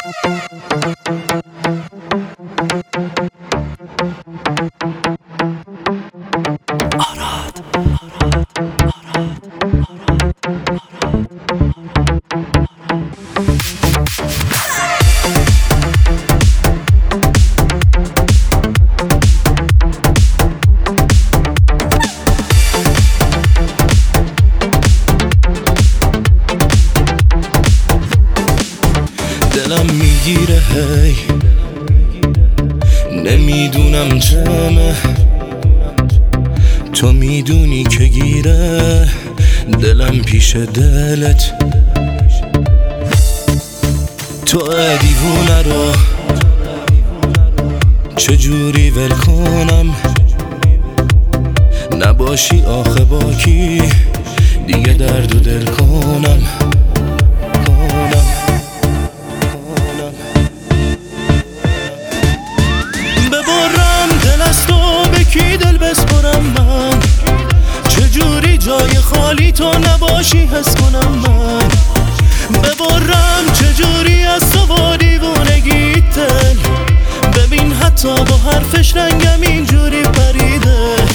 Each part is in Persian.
دلم میگیره هی نمیدونم چمه، تو میدونی که گیره دلم پیش دلت. تو دیوونه رو چجوری ول کنم، نباشی آخه با کی دیگه درد و دل کنم. ببرم دل از تو به کی دل بسپرم من، چجوری جای خالی تو نباشی حس کنم من. ببرم چجوری از تو با دیوونگی دل، ببین حتی با حرفش رنگم اینجوری پریده.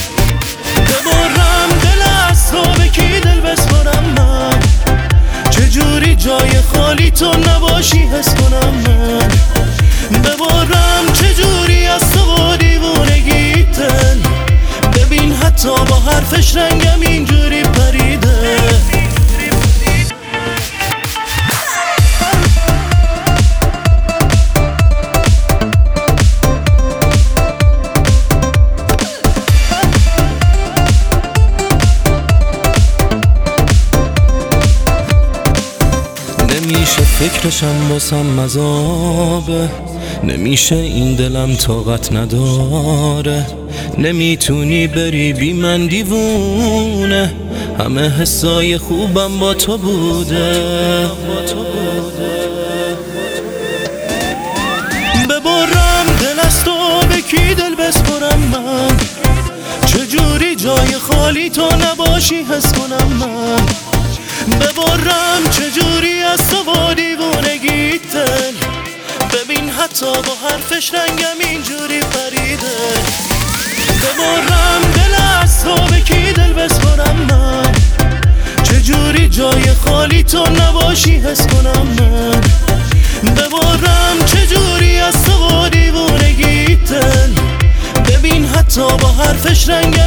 ببرم دل از تو به کی دل بسپرم من، چجوری جای خالی تو نباشی حس کنم من. ببرم چجوری از تو با دیوونگی دل، ببین حتی با حرفش رنگم اینجوری پریده. نمیشه فکرشم واسم مذابه، نمیشه این دلم طاقت نداره. نمیتونی بری بی من دیوونه، همه حسای خوبم با تو بوده. ببرم دل از تو به کی دل بسپرم من، چجوری جای خالی تو نباشی حس کنم من. ببرم چجوری از تو با دیوونگی دل، ببین حتی با حرفش رنگم اینجوری پریده. ببرم دل از تو به کی دل بسپرم من، چجوری جای خالی تو نباشی حس کنم من. ببرم چجوری از تو با دیوونگی دل، ببین حتی با حرفش رنگم